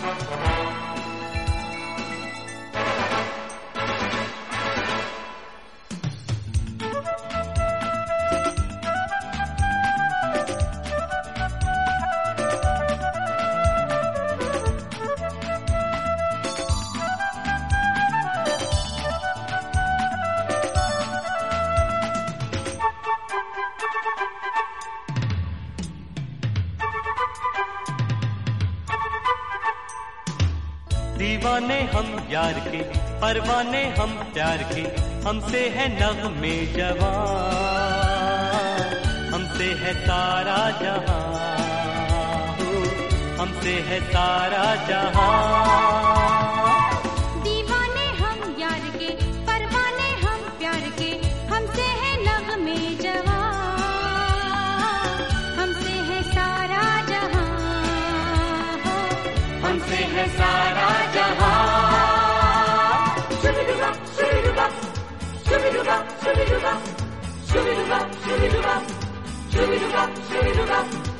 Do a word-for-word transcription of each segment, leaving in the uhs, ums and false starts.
दीवाने हम यार के, परवाने हम प्यार के, हमसे है नग़्मे जवां, हमसे है सारा जहां, हमसे है सारा जहां। दीवाने हम यार के, परवाने हम प्यार के, हमसे है नग़्मे जवां, हमसे है सारा जहां, हमसे है सारा जहां। Shoo-be-doo-ba, shoo-be-doo-ba, shoo-be-doo-ba, shoo-be-doo-ba, shoo-be-doo-ba, shoo-be-doo-ba, shoo-be-doo-ba, shoo-be-doo-ba.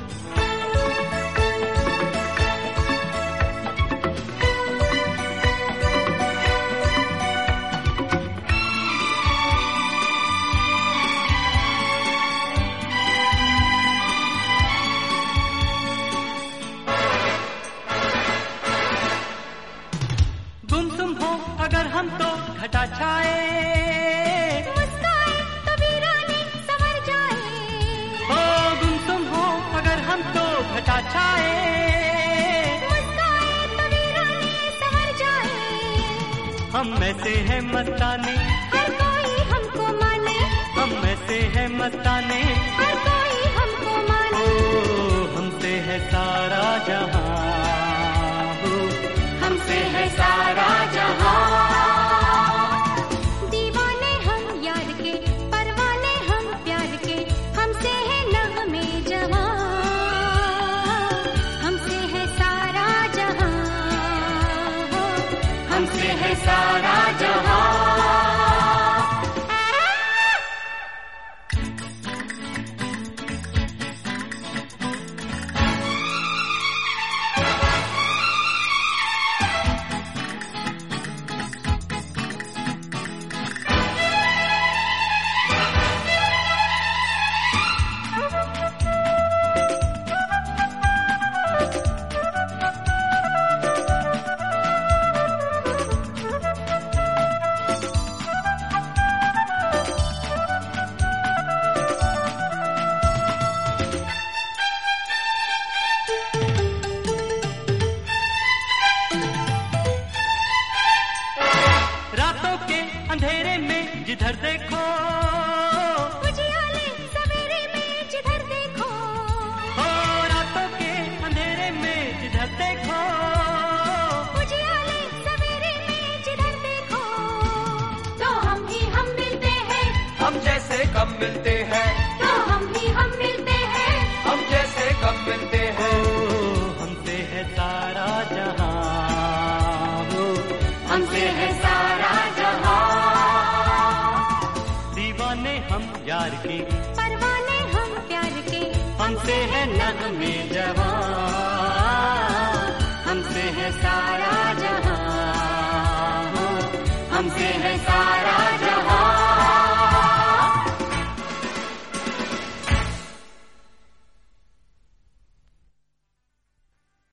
अगर हम तो घटा छाए, मुस्काए तो वीरानी संवर जाए। हो गुमसुम हो अगर हम तो घटा छाए, मुस्काए तो वीरानी संवर जाए। हम में से है मस्ताने, हर कोई हमको माने, हम में से है मस्ताने, हर कोई हमको माने। ओ हमसे है सारा जहां, हमसे है सारा जहां। दीवाने हम यार के, परवाने हम प्यार के, हमसे है नग़्मे जवां, हमसे है सारा जहां, हमसे है सारा जहां। अंधेरे में जिधर देखो, उजियाले सवेरे में जिधर देखो, हो रातों के अंधेरे में जिधर देखो, उजियाले सवेरे में जिधर देखो। तो हम ही हम मिलते हैं, हम जैसे कम मिलते हैं, तो हम ही हम मिलते हैं, हम जैसे कम मिलते हैं। हमसे है सारा जहां, हमसे है सारा जहां। दीवाने हम यार के, परवाने हम प्यार के, हमसे है नग़्मे जवां, हमसे है सारा जहां, हमसे है सारा